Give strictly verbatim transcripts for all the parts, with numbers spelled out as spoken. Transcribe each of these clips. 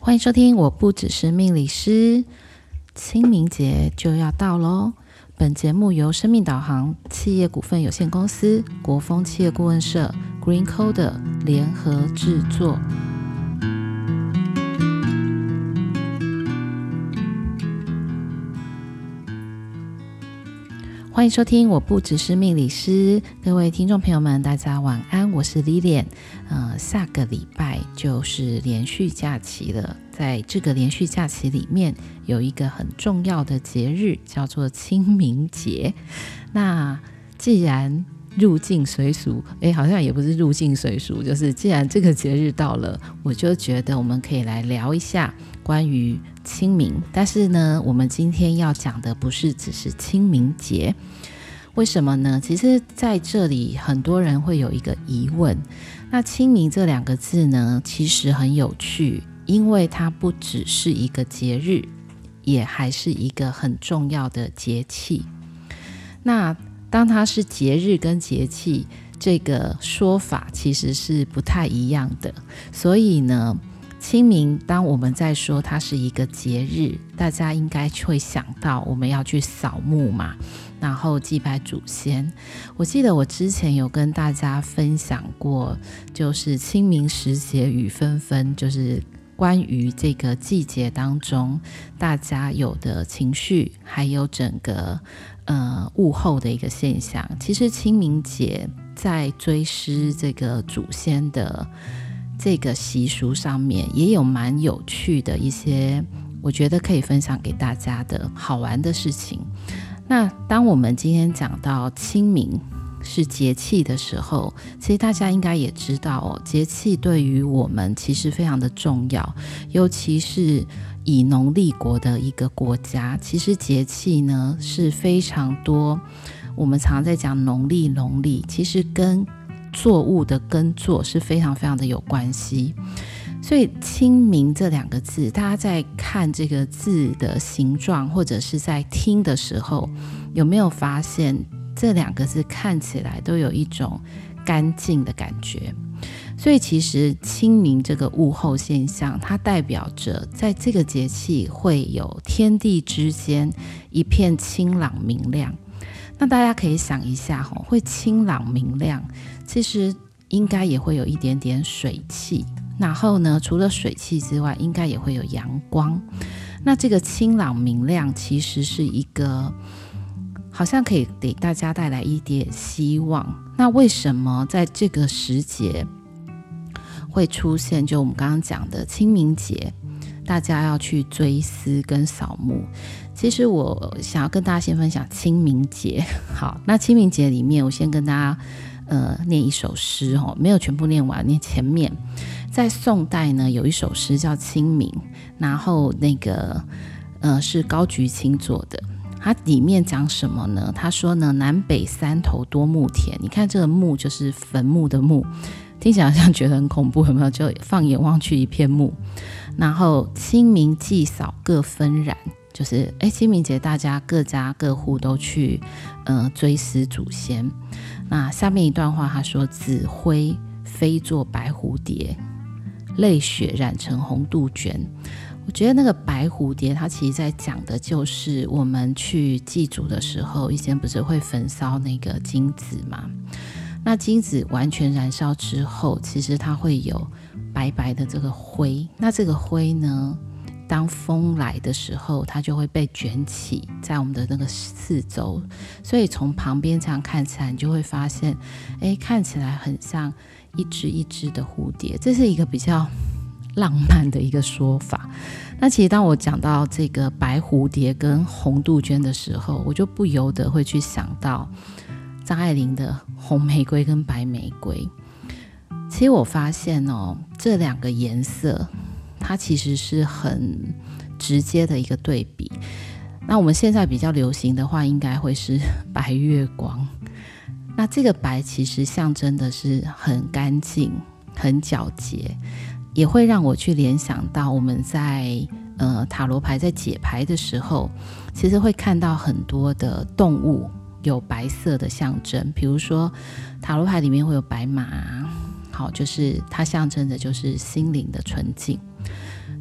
欢迎收听，我不只是命理师。清明节就要到咯，本节目由生命导航企业股份有限公司、国风企业顾问社、Green Coder 联合制作。欢迎收听，我不只是命理师。各位听众朋友们，大家晚安，我是 Lilian。呃，下个礼拜就是连续假期了，在这个连续假期里面，有一个很重要的节日，叫做清明节。那既然入境随俗，诶，好像也不是入境随俗，就是既然这个节日到了，我就觉得我们可以来聊一下关于清明。但是呢，我们今天要讲的不是只是清明节。为什么呢？其实在这里很多人会有一个疑问，那清明这两个字呢，其实很有趣，因为它不只是一个节日，也还是一个很重要的节气。那当它是节日跟节气，这个说法其实是不太一样的。所以呢，清明当我们在说它是一个节日，大家应该会想到我们要去扫墓嘛，然后祭拜祖先。我记得我之前有跟大家分享过，就是清明时节雨纷纷，就是关于这个季节当中大家有的情绪，还有整个呃物候的一个现象。其实清明节在追思这个祖先的这个习俗上面，也有蛮有趣的一些，我觉得可以分享给大家的好玩的事情。那当我们今天讲到清明是节气的时候，其实大家应该也知道哦，节气对于我们其实非常的重要，尤其是以农立国的一个国家，其实节气呢是非常多。我们常常在讲农历农历，其实跟作物的耕作是非常非常的有关系。所以清明这两个字，大家在看这个字的形状或者是在听的时候，有没有发现这两个字看起来都有一种干净的感觉？所以其实清明这个物候现象，它代表着在这个节气会有天地之间一片清朗明亮。那大家可以想一下，会清朗明亮，其实应该也会有一点点水汽，然后呢，除了水汽之外，应该也会有阳光。那这个清朗明亮其实是一个好像可以给大家带来一点希望。那为什么在这个时节会出现就我们刚刚讲的清明节，大家要去追思跟扫墓？其实我想要跟大家先分享清明节。好，那清明节里面我先跟大家呃念一首诗哦，没有全部念完，念前面。在宋代呢，有一首诗叫《清明》，然后那个呃是高菊清做的。它里面讲什么呢？他说呢，南北三头多墓田。你看这个墓就是坟墓的墓，听起来好像觉得很恐怖，有没有？就放眼望去一片墓。然后清明祭扫各纷然，就是哎，清明节大家各家各户都去呃追思祖先。那下面一段话他说，紫灰飞作白蝴蝶，泪血染成红杜鹃。我觉得那个白蝴蝶它其实在讲的就是我们去祭祖的时候，以前不是会焚烧那个金子吗？那金子完全燃烧之后，其实它会有白白的这个灰，那这个灰呢，当风来的时候，它就会被卷起在我们的那个四周，所以从旁边这样看起来，你就会发现，哎，看起来很像一只一只的蝴蝶。这是一个比较浪漫的一个说法。那其实当我讲到这个白蝴蝶跟红杜鹃的时候，我就不由得会去想到张爱玲的红玫瑰跟白玫瑰。其实我发现哦，这两个颜色它其实是很直接的一个对比。那我们现在比较流行的话，应该会是白月光。那这个白其实象征的是很干净、很皎洁，也会让我去联想到我们在呃塔罗牌在解牌的时候，其实会看到很多的动物有白色的象征，比如说塔罗牌里面会有白马，好，就是它象征的就是心灵的纯净。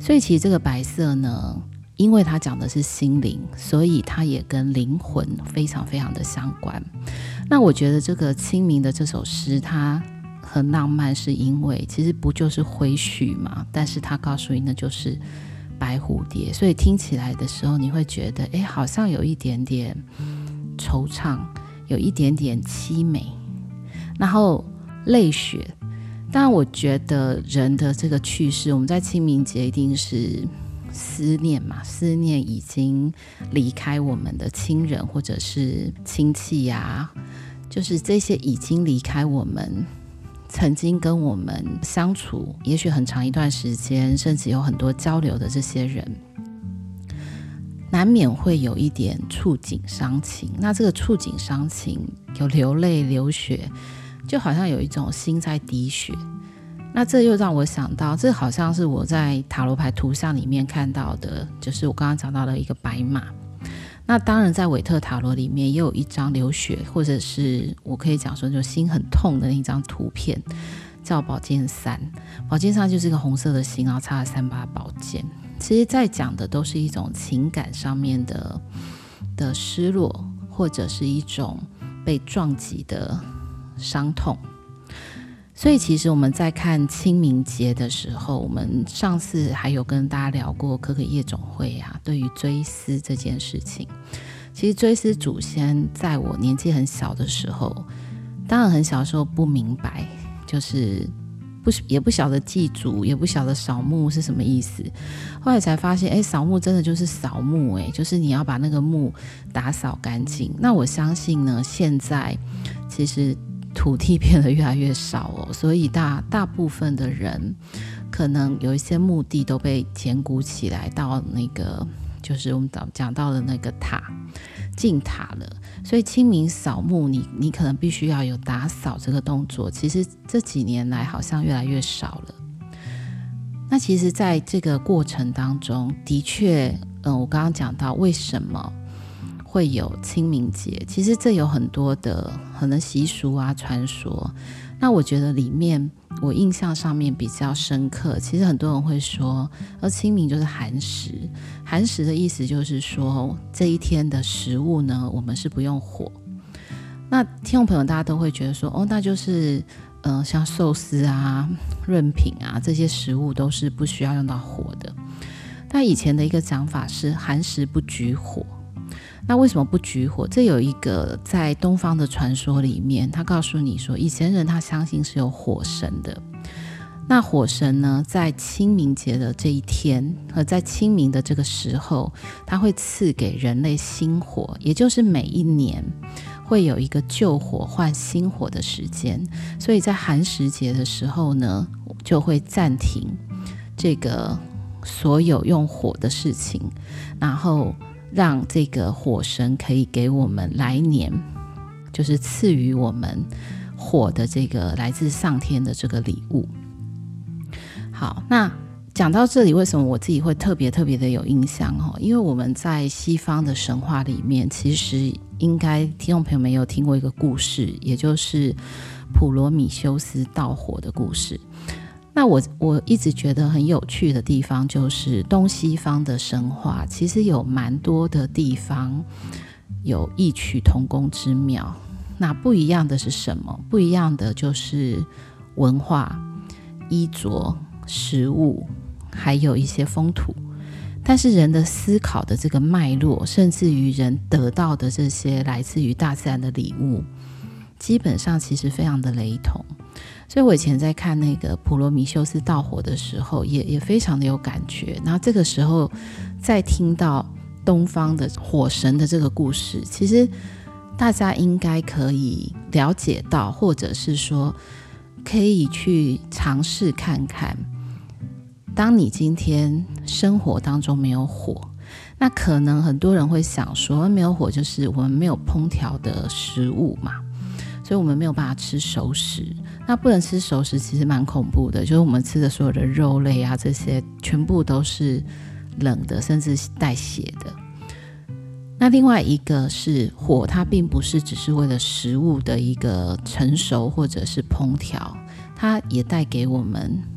所以其实这个白色呢，因为它讲的是心灵，所以它也跟灵魂非常非常的相关。那我觉得这个清明的这首诗它很浪漫，是因为其实不就是挥絮嘛，但是它告诉你那就是白蝴蝶，所以听起来的时候你会觉得诶，好像有一点点惆怅，有一点点凄美，然后泪雪。当然我觉得人的这个去世，我们在清明节一定是思念嘛，思念已经离开我们的亲人或者是亲戚啊，就是这些已经离开我们，曾经跟我们相处也许很长一段时间，甚至有很多交流的这些人，难免会有一点触景伤情。那这个触景伤情有流泪流血，就好像有一种心在滴血。那这又让我想到，这好像是我在塔罗牌图像里面看到的，就是我刚刚讲到的一个白马。那当然在韦特塔罗里面也有一张流血，或者是我可以讲说就心很痛的那张图片，叫宝剑三。宝剑三就是一个红色的心，然后插了三把宝剑。其实在讲的都是一种情感上面的的失落，或者是一种被撞击的伤痛。所以其实我们在看清明节的时候，我们上次还有跟大家聊过可可夜总会啊，对于追思这件事情，其实追思祖先在我年纪很小的时候，当然很小的时候不明白，就是不也不晓得祭祖，也不晓得扫墓是什么意思。后来才发现，哎，扫墓真的就是扫墓，哎，就是你要把那个墓打扫干净。那我相信呢，现在其实土地变得越来越少哦，所以大大部分的人可能有一些墓地都被捡骨起来，到那个就是我们讲到的那个塔进塔了。所以清明扫墓你你可能必须要有打扫这个动作，其实这几年来好像越来越少了。那其实在这个过程当中的确嗯，我刚刚讲到为什么会有清明节，其实这有很多的可能习俗啊传说。那我觉得里面我印象上面比较深刻，其实很多人会说而清明就是寒食。寒食的意思就是说这一天的食物呢，我们是不用火。那听众朋友大家都会觉得说哦，那就是呃，像寿司啊润饼啊这些食物都是不需要用到火的。但以前的一个讲法是寒食不举火。那为什么不举火？这有一个在东方的传说里面，他告诉你说以前人他相信是有火神的。那火神呢，在清明节的这一天和在清明的这个时候，他会赐给人类新火，也就是每一年会有一个旧火换新火的时间。所以在寒食节的时候呢，就会暂停这个所有用火的事情，然后让这个火神可以给我们来年就是赐予我们火的这个来自上天的这个礼物。好，那讲到这里，为什么我自己会特别特别的有印象？因为我们在西方的神话里面，其实应该听众朋友们有听过一个故事，也就是普罗米修斯盗火的故事。那我我一直觉得很有趣的地方，就是东西方的神话其实有蛮多的地方有异曲同工之妙。那不一样的是什么？不一样的就是文化、衣着、食物，还有一些风土。但是人的思考的这个脉络，甚至于人得到的这些来自于大自然的礼物，基本上其实非常的雷同。所以我以前在看那个普罗米修斯盗火的时候，也也非常的有感觉。然后这个时候再听到东方的火神的这个故事，其实大家应该可以了解到，或者是说可以去尝试看看，当你今天生活当中没有火，那可能很多人会想说没有火就是我们没有烹调的食物嘛，所以我们没有办法吃熟食。那不能吃熟食其实蛮恐怖的，就是我们吃的所有的肉类啊，这些全部都是冷的，甚至带血的。那另外一个是火，它并不是只是为了食物的一个成熟或者是烹调，它也带给我们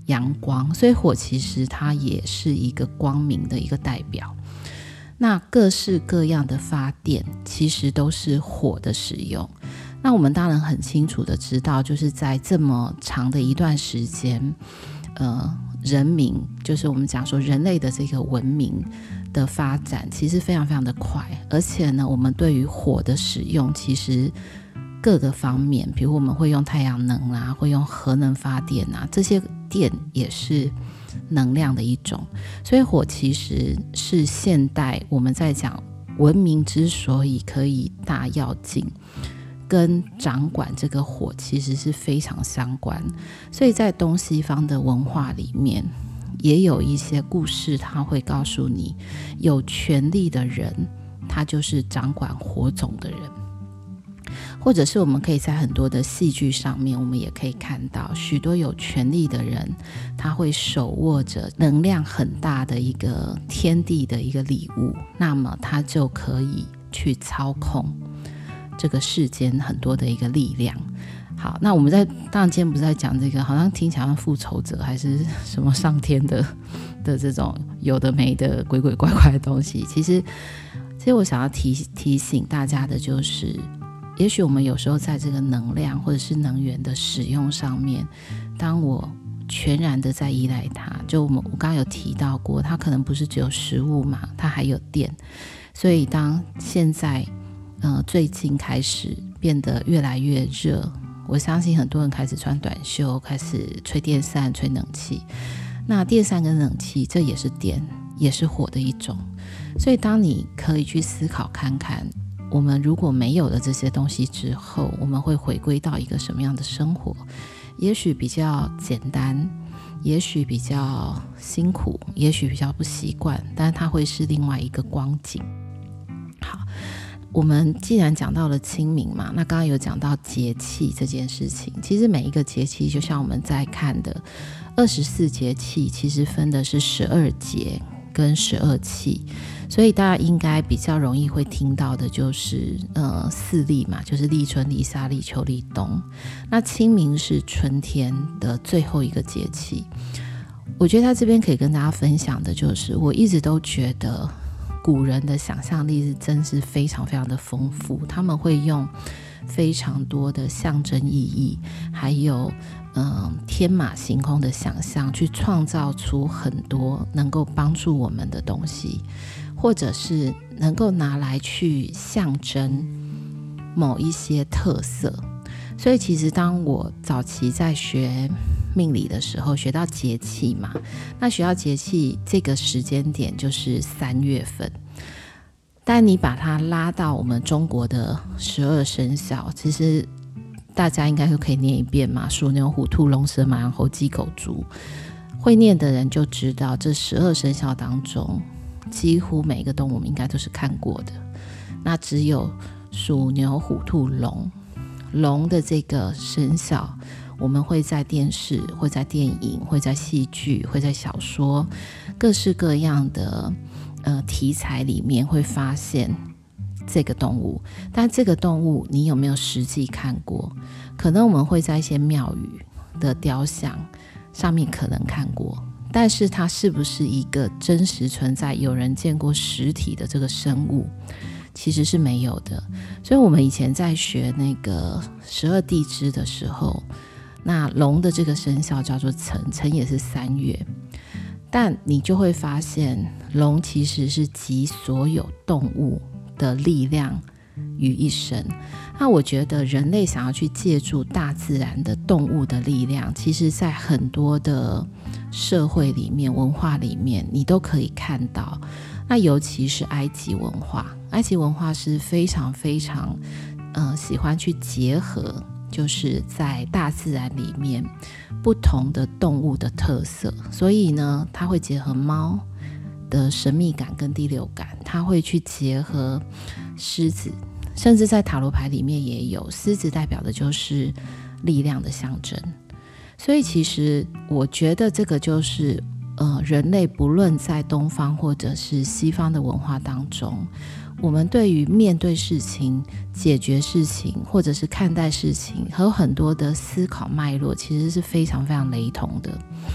阳光，所以火其实它也是一个光明的一个代表。那各式各样的发电其实都是火的使用。那我们当然很清楚的知道，就是在这么长的一段时间，呃，人民就是我们讲说人类的这个文明的发展其实非常非常的快，而且呢，我们对于火的使用其实各个方面，比如我们会用太阳能啊，会用核能发电啊，这些电也是能量的一种。所以火其实是现代我们在讲文明之所以可以大跃进，跟掌管这个火其实是非常相关。所以在东西方的文化里面也有一些故事，他会告诉你有权力的人他就是掌管火种的人，或者是我们可以在很多的戏剧上面我们也可以看到许多有权力的人，他会手握着能量很大的一个天地的一个礼物，那么他就可以去操控这个世间很多的一个力量。好，那我们在当然今天不是在讲这个好像听起来像复仇者还是什么上天的的这种有的没的鬼鬼怪怪的东西。其实其实我想要 提, 提醒大家的就是也许我们有时候在这个能量或者是能源的使用上面，当我全然的在依赖它，就我们我刚刚有提到过，它可能不是只有食物嘛，它还有电。所以当现在呃最近开始变得越来越热，我相信很多人开始穿短袖，开始吹电扇吹冷气。那电扇跟冷气这也是电，也是火的一种。所以当你可以去思考看看，我们如果没有了这些东西之后，我们会回归到一个什么样的生活？也许比较简单，也许比较辛苦，也许比较不习惯，但是它会是另外一个光景。好，我们既然讲到了清明嘛，那刚刚有讲到节气这件事情，其实每一个节气就像我们在看的二十四节气，其实分的是十二节跟十二气。所以大家应该比较容易会听到的就是呃四立嘛，就是立春、立夏、立秋、立冬。那清明是春天的最后一个节气。我觉得他这边可以跟大家分享的就是，我一直都觉得古人的想象力是真是非常非常的丰富，他们会用非常多的象征意义，还有嗯天马行空的想象，去创造出很多能够帮助我们的东西，或者是能够拿来去象征某一些特色。所以其实当我早期在学命理的时候，学到节气嘛，那学到节气这个时间点就是三月份，但你把它拉到我们中国的十二生肖，其实大家应该都可以念一遍嘛，鼠牛虎兔龙蛇马羊猴鸡狗猪，会念的人就知道这十二生肖当中几乎每个动物我们应该都是看过的。那只有鼠牛虎兔龙，龙的这个生肖我们会在电视，会在电影，会在戏剧，会在小说，各式各样的呃题材里面会发现这个动物。但这个动物你有没有实际看过？可能我们会在一些庙宇的雕像上面可能看过，但是它是不是一个真实存在有人见过实体的这个生物，其实是没有的。所以我们以前在学那个十二地支的时候，那龙的这个生肖叫做辰，辰也是三月，但你就会发现龙其实是集所有动物的力量于一身。那我觉得人类想要去借助大自然的动物的力量，其实在很多的社会里面文化里面你都可以看到。那尤其是埃及文化，埃及文化是非常非常呃喜欢去结合就是在大自然里面不同的动物的特色，所以呢它会结合猫的神秘感跟第六感，它会去结合狮子，甚至在塔罗牌里面也有狮子代表的就是力量的象征。所以其实我觉得这个就是呃，人类不论在东方或者是西方的文化当中，我们对于面对事情、解决事情或者是看待事情，还有很多的思考脉络其实是非常非常雷同的。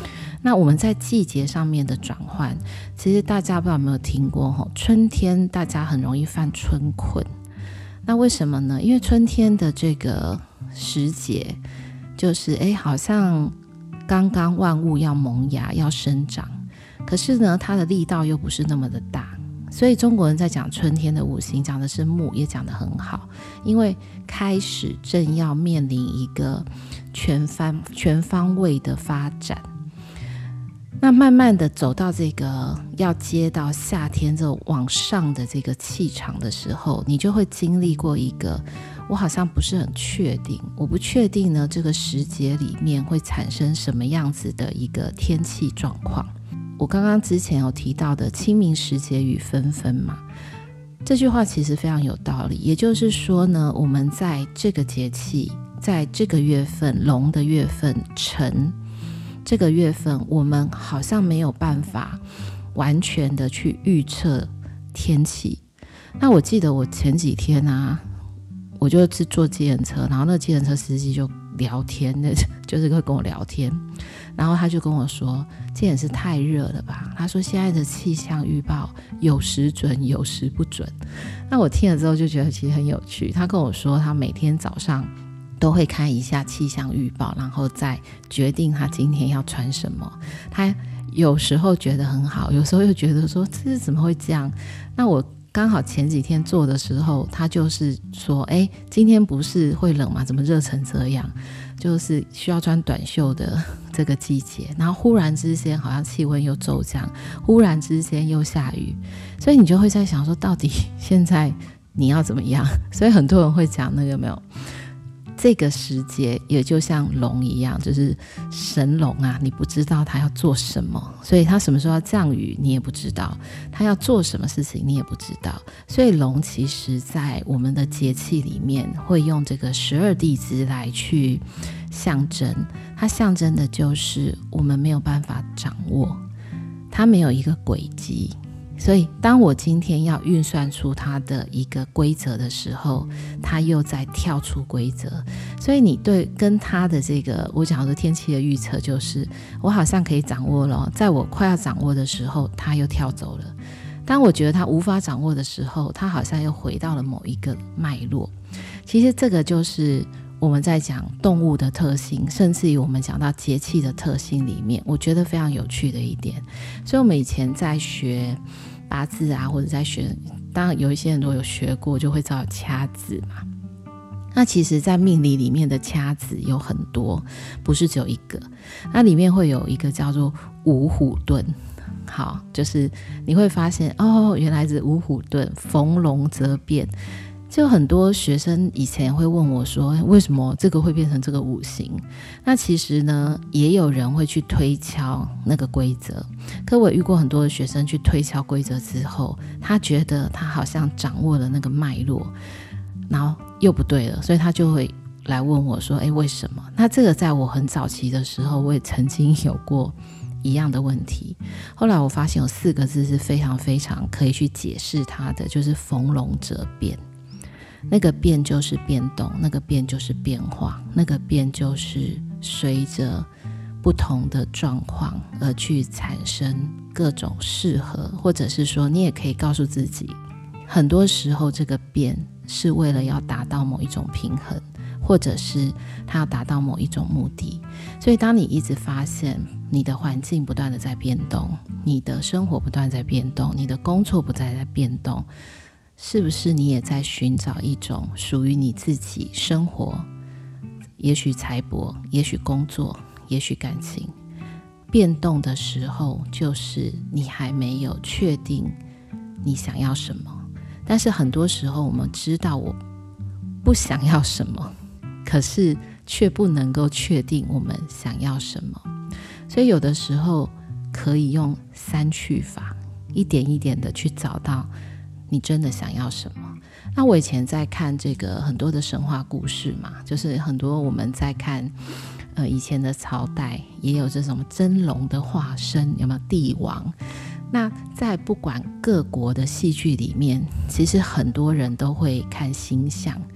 那我们在季节上面的转换，其实大家不知道有没有听过，春天大家很容易犯春困。那为什么呢？因为春天的这个时节就是诶好像刚刚万物要萌芽要生长，可是呢它的力道又不是那么的大，所以中国人在讲春天的五行讲的是木，也讲得很好，因为开始正要面临一个全方全方位的发展。那慢慢的走到这个要接到夏天这往上的这个气场的时候，你就会经历过一个我好像不是很确定，我不确定呢这个时节里面会产生什么样子的一个天气状况。我刚刚之前有提到的清明时节雨纷纷嘛，这句话其实非常有道理，也就是说呢，我们在这个节气，在这个月份，龙的月份辰这个月份，我们好像没有办法完全的去预测天气。那我记得我前几天啊，我就是坐计程车，然后那个计程车司机就聊天，就是会跟我聊天，然后他就跟我说，这也是太热了吧，他说现在的气象预报有时准有时不准。那我听了之后就觉得其实很有趣，他跟我说他每天早上都会看一下气象预报，然后再决定他今天要穿什么。他有时候觉得很好，有时候又觉得说这是怎么会这样。那我刚好前几天做的时候，他就是说哎，今天不是会冷吗？怎么热成这样，就是需要穿短袖的这个季节，然后忽然之间好像气温又骤降，忽然之间又下雨，所以你就会在想说到底现在你要怎么样。所以很多人会讲那个有没有这个时节也就像龙一样，就是神龙啊，你不知道他要做什么，所以他什么时候要降雨你也不知道，他要做什么事情你也不知道。所以龙其实在我们的节气里面会用这个十二地支来去象征，它象征的就是我们没有办法掌握，它没有一个轨迹。所以当我今天要运算出它的一个规则的时候，它又在跳出规则。所以你对跟它的这个我讲的天气的预测，就是我好像可以掌握了，在我快要掌握的时候它又跳走了，当我觉得它无法掌握的时候，它好像又回到了某一个脉络。其实这个就是我们在讲动物的特性，甚至于我们讲到节气的特性里面，我觉得非常有趣的一点。所以我们以前在学八字啊，或者在学，当然有一些人都有学过，就会知道有掐字嘛。那其实在命理里面的掐字有很多，不是只有一个，那里面会有一个叫做五虎遁。好，就是你会发现哦，原来是五虎遁，逢龙则变。就很多学生以前会问我说，为什么这个会变成这个五行？那其实呢，也有人会去推敲那个规则。可我遇过很多的学生去推敲规则之后，他觉得他好像掌握了那个脉络，然后又不对了，所以他就会来问我说，诶，为什么？那这个在我很早期的时候，我也曾经有过一样的问题。后来我发现有四个字是非常非常可以去解释它的，就是逢龙则变。那个变就是变动，那个变就是变化，那个变就是随着不同的状况而去产生各种适合，或者是说你也可以告诉自己，很多时候这个变是为了要达到某一种平衡，或者是它要达到某一种目的。所以当你一直发现你的环境不断的在变动，你的生活不断在变动，你的工作不断在变动，是不是你也在寻找一种属于你自己生活，也许财帛，也许工作，也许感情变动的时候，就是你还没有确定你想要什么。但是很多时候我们知道我不想要什么，可是却不能够确定我们想要什么。所以有的时候可以用三去法，一点一点的去找到你真的想要什么。那我以前在看这个很多的神话故事嘛，就是很多我们在看呃以前的朝代也有这种真龙的化身，有没有帝王？那在不管各国的戏剧里面，其实很多人都会看星象。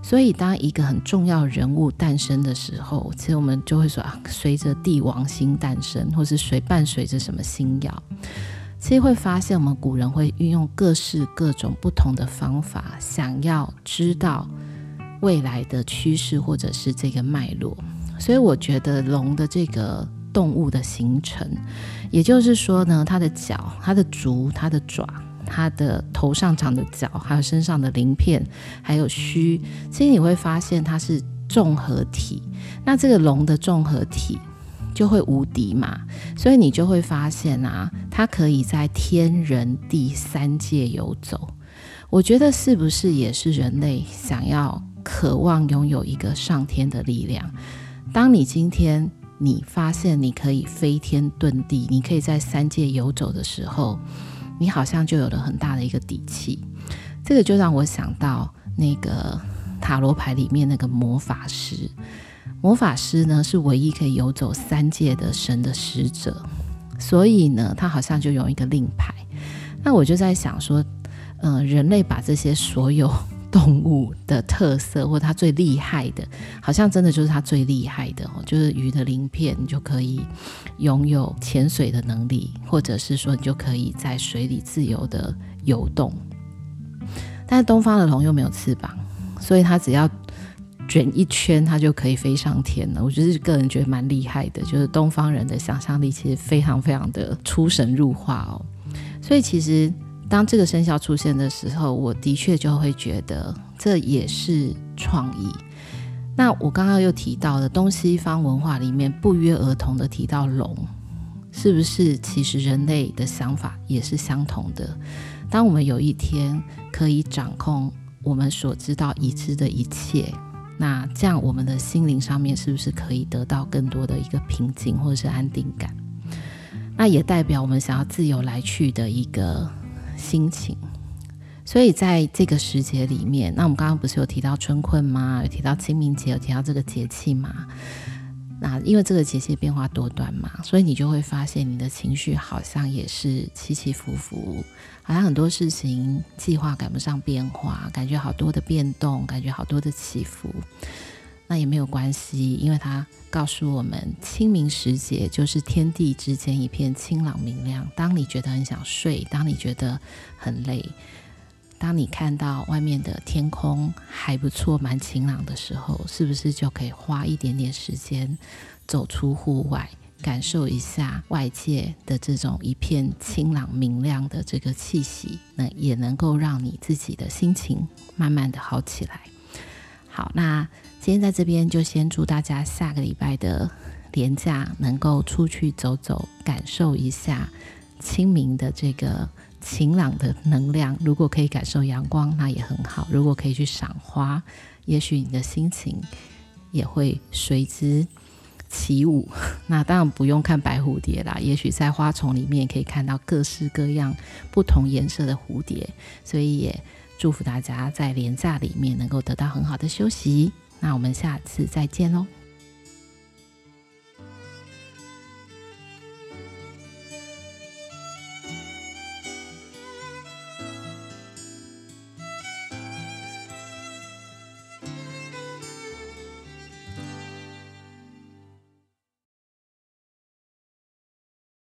所以当一个很重要的人物诞生的时候，其实我们就会说啊，随着帝王星诞生，或是随伴随着什么星耀，其实会发现我们古人会运用各式各种不同的方法，想要知道未来的趋势或者是这个脉络。所以我觉得龙的这个动物的形成，也就是说呢，它的脚、它的足、它的爪、它的头上长的角，还有身上的鳞片，还有须，其实你会发现它是综合体。那这个龙的综合体就会无敌嘛，所以你就会发现啊，它可以在天人地三界游走。我觉得是不是也是人类想要渴望拥有一个上天的力量？当你今天你发现你可以飞天遁地，你可以在三界游走的时候，你好像就有了很大的一个底气。这个就让我想到那个塔罗牌里面那个魔法师。魔法师呢是唯一可以游走三界的神的使者，所以呢他好像就有一个令牌。那我就在想说，呃，人类把这些所有动物的特色或它最厉害的，好像真的就是它最厉害的、哦、就是鱼的鳞片，你就可以拥有潜水的能力，或者是说你就可以在水里自由的游动。但是东方的龙又没有翅膀，所以它只要卷一圈它就可以飞上天了。我就是个人觉得蛮厉害的，就是东方人的想象力其实非常非常的出神入化哦。所以其实当这个生肖出现的时候，我的确就会觉得这也是创意。那我刚刚又提到了东西方文化里面不约而同的提到龙，是不是其实人类的想法也是相同的？当我们有一天可以掌控我们所知道已知的一切，那这样我们的心灵上面是不是可以得到更多的一个平静或者是安定感？那也代表我们想要自由来去的一个心情。所以在这个时节里面，那我们刚刚不是有提到春困吗？有提到清明节，有提到这个节气吗？那因为这个节气变化多端嘛，所以你就会发现你的情绪好像也是起起伏伏，好像很多事情计划赶不上变化，感觉好多的变动，感觉好多的起伏。那也没有关系，因为它告诉我们清明时节就是天地之间一片清朗明亮。当你觉得很想睡，当你觉得很累，当你看到外面的天空还不错蛮晴朗的时候，是不是就可以花一点点时间走出户外，感受一下外界的这种一片清朗明亮的这个气息，那也能够让你自己的心情慢慢的好起来。好，那今天在这边就先祝大家下个礼拜的连假能够出去走走，感受一下清明的这个晴朗的能量。如果可以感受阳光那也很好，如果可以去赏花，也许你的心情也会随之起舞。那当然不用看白蝴蝶啦，也许在花丛里面可以看到各式各样不同颜色的蝴蝶。所以也祝福大家在连假里面能够得到很好的休息。那我们下次再见咯。